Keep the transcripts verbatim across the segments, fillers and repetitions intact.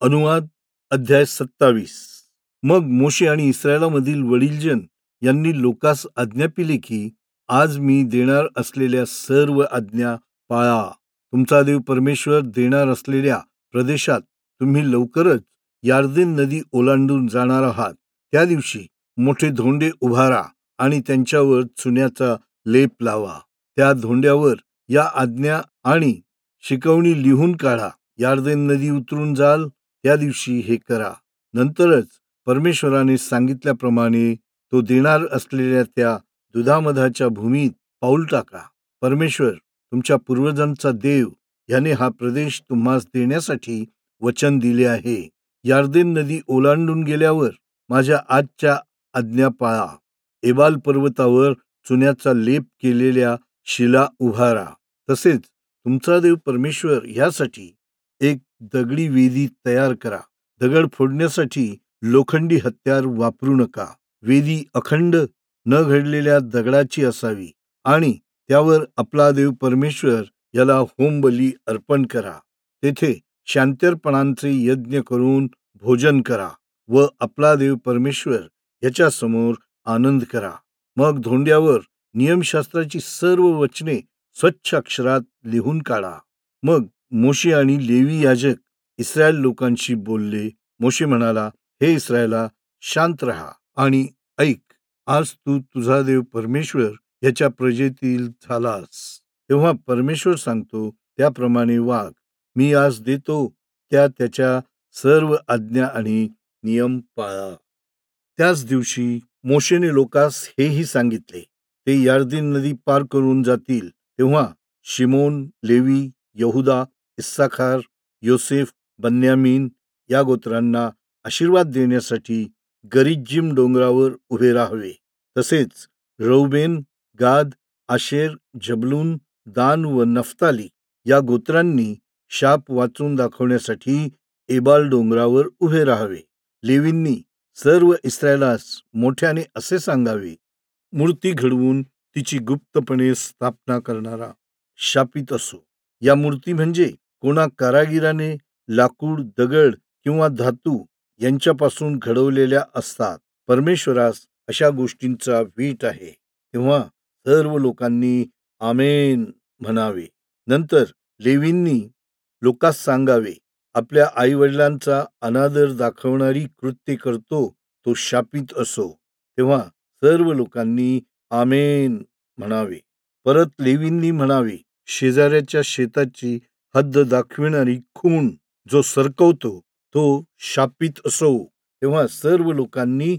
अनुवाद अध्याय सत्तावीस. मग मोशे आणि इस्रायलामधील वडीलजन यांनी लोकास आज्ञापिले की आज मी देणार असलेल्या सर्व आज्ञा पाळा. तुमचा देव परमेश्वर देणार असलेल्या प्रदेशात तुम्ही लवकरच यार्देन नदी ओलांडून जाणार आहात. त्या दिवशी मोठे धोंडे उभारा आणि त्यांच्यावर चुन्याचा लेप लावा. त्या धोंड्यावर या आज्ञा आणि शिकवणी लिहून काढा. यार्देन नदी उतरून जाल त्या दिवशी हे करा. नंतरच परमेश्वराने सांगितल्याप्रमाणे तो देणार असलेल्या त्या दुधामधाच्या भूमीत पाऊल टाका. परमेश्वर तुमच्या पूर्वजांचा देव याने हा प्रदेश तुम्हास देण्यासाठी वचन दिले आहे. यार्देन नदी ओलांडून गेल्यावर माझ्या आजच्या आज्ञा पाळा. एबाल पर्वतावर चुन्याचा लेप केलेल्या शिला उभारा. तसेच तुमचा देव परमेश्वर यासाठी एक दगडी वेदी तयार करा. दगड फोडण्यासाठी लोखंडी हत्यार वापरू नका. वेदी अखंड न घडलेल्या दगडाची असावी आणि त्यावर आपला देव परमेश्वर याला होमबली अर्पण करा. तेथे शांत्यर्पणांचे यज्ञ करून भोजन करा व आपला देव परमेश्वर याच्या समोर आनंद करा. मग धोंड्यावर नियमशास्त्राची सर्व वचने स्वच्छ अक्षरात लिहून काढा. मग मोशे आणि लेवी याजक इस्रायल लोकांशी बोलले. मोशे म्हणाला, हे इस्रायला, शांत रहा आणि ऐक. आज तू तुझा देव परमेश्वर याच्या प्रजेतील झालास. तेव्हा परमेश्वर सांगतो त्याप्रमाणे वाग. मी आज देतो त्या त्याच्या सर्व आज्ञा आणि नियम पाळा. त्याच दिवशी मोशेने लोकास हेही सांगितले, ते यार्देन नदी पार करून जातील तेव्हा शिमोन, लेवी, यहुदा, इस्साखार, योसेफ, बन्यामीन या गोत्रांना आशीर्वाद देण्यासाठी गरिज्जिम डोंगरावर उभे राहावे. तसेच रौबेन, गाद, आशेर, जबलून, दान व नफ्ताली या गोत्रांनी शाप वाचून दाखवण्यासाठी एबाल डोंगरावर उभे राहावे. लेवींनी सर्व इस्रायलास मोठ्याने असे सांगावे, मूर्ती घडवून तिची गुप्तपणे स्थापना करणारा शापित असो. या मूर्ती म्हणजे कोणा कारागिराने लाकूड, दगड किंवा धातू यांच्यापासून घडवलेल्या असतात. परमेश्वरास अशा गोष्टींचा वीट आहे. तेव्हा सर्व लोकांनी आमेन म्हणावे. नंतर लेवींनी लोकास सांगावे, आपल्या आईवडिलांचा अनादर दाखवणारी कृत्य करतो तो शापित असो. तेव्हा सर्व लोकांनी आमेन म्हणावे. परत लेवींनी म्हणावे, शेजाऱ्याच्या शेताची हद्द दाखविणारी खूण जो सरकवतो तो शापित असो. तेव्हा सर्व लोकांनी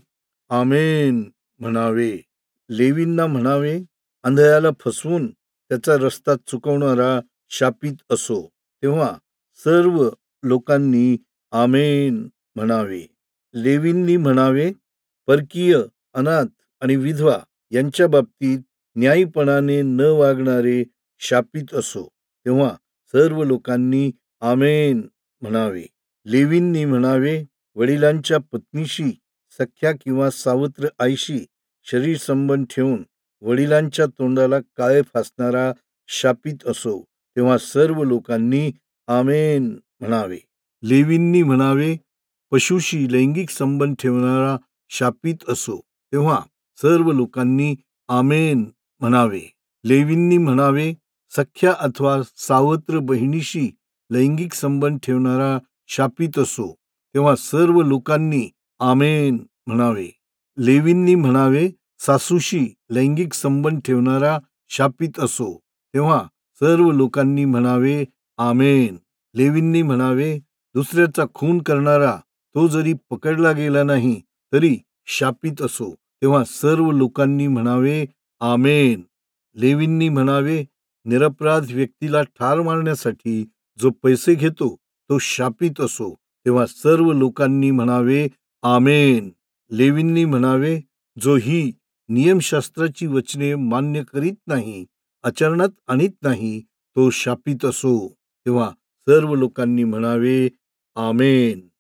आमेन म्हणावे. लेवींना म्हणावे, आंधळ्याला फसवून त्याचा रस्ता चुकवणारा शापित असो. तेव्हा सर्व लोकांनी आमेन म्हणावे. लेवींनी म्हणावे, परकीय, अनाथ आणि विधवा यांच्या बाबतीत न्यायीपणाने न वागणारे शापित असो. तेव्हा सर्व लोकांनी आमेन म्हणावे. लेवींनी म्हणावे, वडिलांच्या पत्नीशी, सख्या किंवा सावत्र आईशी शरीर संबंध ठेवून वडिलांच्या तोंडाला काळे फासणारा शापित असो. तेव्हा सर्व लोकांनी आमेन म्हणावे. लेवींनी म्हणावे, पशुशी लैंगिक संबंध ठेवणारा शापित असो. तेव्हा सर्व लोकांनी आमेन म्हणावे. लेवींनी म्हणावे, सख्या अथवा सावत्र बहिणीशी लैंगिक संबंध ठेवणारा शापित असो. तेव्हा सर्व लोकांनी आमेन म्हणावे. लेवींनी म्हणावे, सासूशी लैंगिक संबंध ठेवणारा शापित असो. तेव्हा सर्व लोकांनी म्हणावे आमेन. लेवींनी म्हणावे, दुसऱ्याचा खून करणारा तो जरी पकडला गेला नाही तरी शापित असो. तेव्हा सर्व लोकांनी म्हणावे आमेन. लेवींनी म्हणावे, निरपराध व्यक्तीला ठार मारण्यासाठी जो पैसे घेतो तो शापित असो. तेव्हा सर्व लोकांनी म्हणावे आमेन. लेवींनी म्हणावे, जो ही नियमशास्त्राची वचने मान्य करीत नाही, आचरणात आणीत नाही, तो शापित असो. तेव्हा सर्व लोकांनी म्हणावे आमेन.